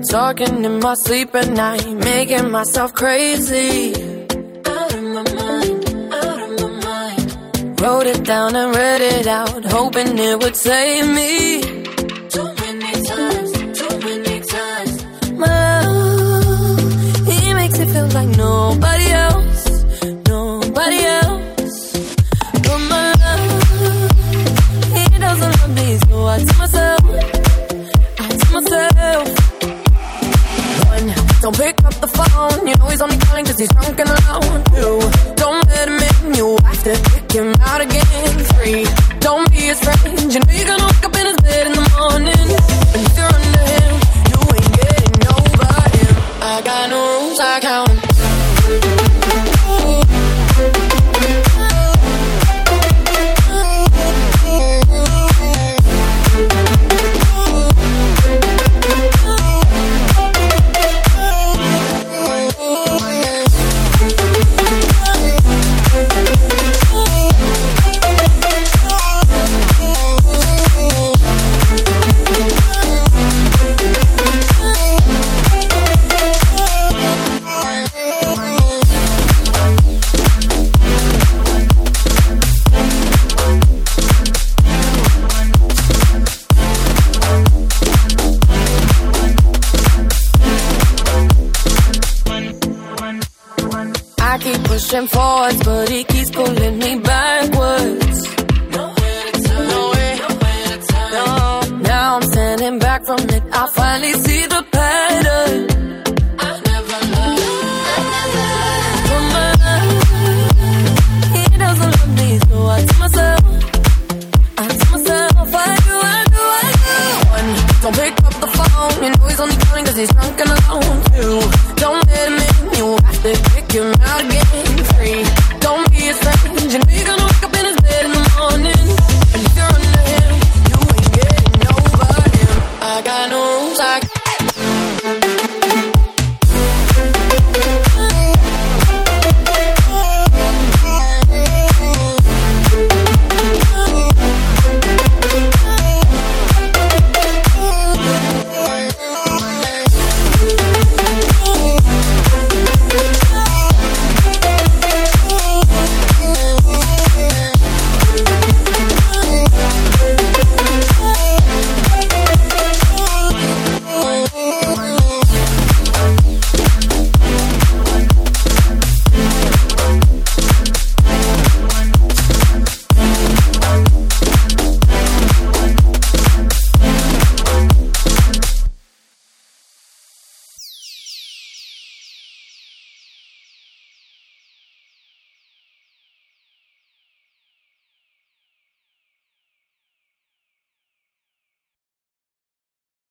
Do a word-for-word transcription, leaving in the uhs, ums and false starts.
Talking in my sleep at night, making myself crazy. Out of my mind, out of my mind. Wrote it down and read it out, hoping it would save me. Too many times, too many times. My love, he makes it feel like nobody else, nobody else. But my love, he doesn't love me, so I tell myself, I tell myself. Don't pick up the phone, you know he's only calling cause he's drunk and alone. Two, don't let him in, you have to kick him out again. Three, don't be his friend, you know you're gonna wake up in his bed in the morning. And if you're under him, you ain't getting over him. I got no rules, I count. Pushing forwards, but he keeps pulling me backwards. Nowhere to turn, nowhere to turn. No, now I'm standing back from it. I finally see